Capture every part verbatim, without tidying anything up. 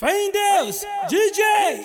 Fé em Deus, D J!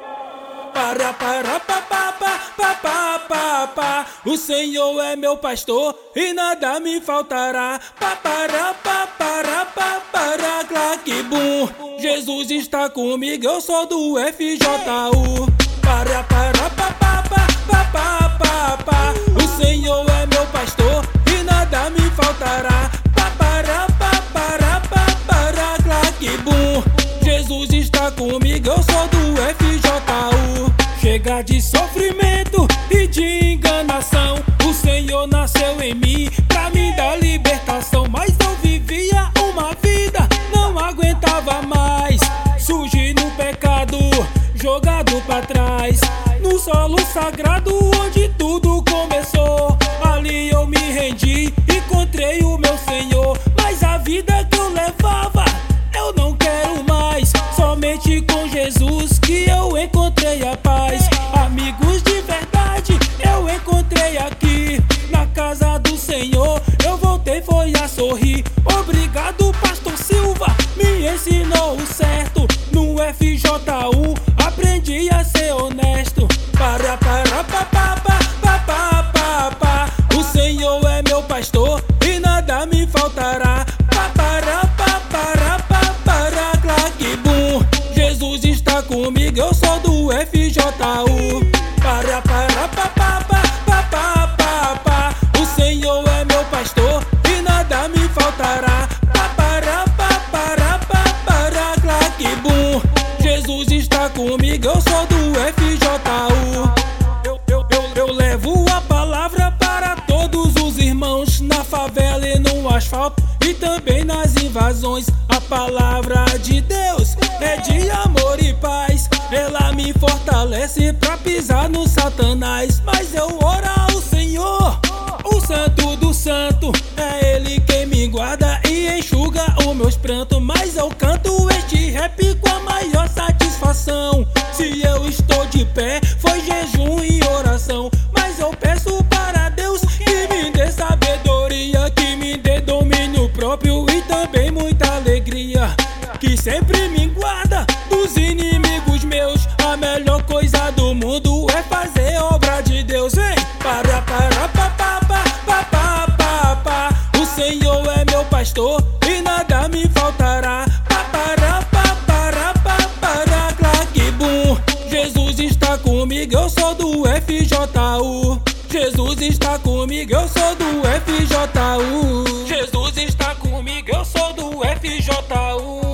Para, para, pa, pa, pa, pa, pa, pa, pa. O Senhor é meu pastor e nada me faltará. Pa, para, pa, para, pa, para, claque, bum. Jesus está comigo, eu sou do F J U. Para, para, pa, pa, pa, pa, pa, pa, pa. O Senhor é meu pastor e nada me faltará. Pa, para, pa, para, pa, para, claque, bum. Jesus está comigo, eu sou do F J U. Chega de sofrimento e de enganação. O Senhor nasceu em mim pra me dar libertação. Mas eu vivia uma vida, não aguentava mais. Surgi no pecado, jogado pra trás. No solo sagrado onde tudo começou. Ali eu me rendi, encontrei o meu Senhor. Mas a vida que eu levava, eu não quero mais. Somente com Jesus que eu encontrei a paz. Amigos de verdade eu encontrei aqui. Na casa do Senhor eu voltei, foi a sorrir. Obrigado, Pastor Silva, me ensinou o certo. No F J U aprendi a ser honesto. Para, para, pa, pa, pa, pa, pa, pa, pa. O Senhor é meu pastor e nada me faltará. Pa, para, pa, para, pa, para, claque, bum. Jesus está comigo, eu sou do F J U. Para, para, pa, pa, pa, pa, pa, pa, pa. O Senhor é meu pastor e nada me faltará. Pa, para, pa, para, pa, para, claque, bum. Jesus está comigo, eu sou do F J U. Eu, eu, eu, eu levo a palavra para todos os irmãos, na favela e no asfalto e também nas invasões. A palavra de Deus é de amor e paz. Ela me fortalece pra pisar no Satanás. Mas eu oro ao Senhor, o Santo do Santo. É Ele quem me guarda e enxuga os meus prantos. Mas eu canto este rap com a maior satisfação. Se eu estou de pé, foi jejum e oração. Mas eu peço para Deus que me dê sabedoria, que me dê domínio próprio e também muita alegria. Que sempre me guarda dos inimigos meus. A melhor coisa do mundo é fazer obra de Deus. Vem! Para, para, pa, pa, pa, pa, pa, pa, pa. O Senhor é meu pastor e nada me faltará. Pa, para, pa, para, pa, para, claque, bum. Jesus está comigo, eu sou do F J U. Jesus está comigo, eu sou do F J U. Jesus está comigo, eu sou do F J U.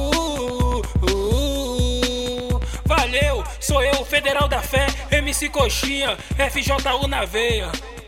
Valeu, sou eu, Federal da Fé, M C Coxinha, F J U na veia.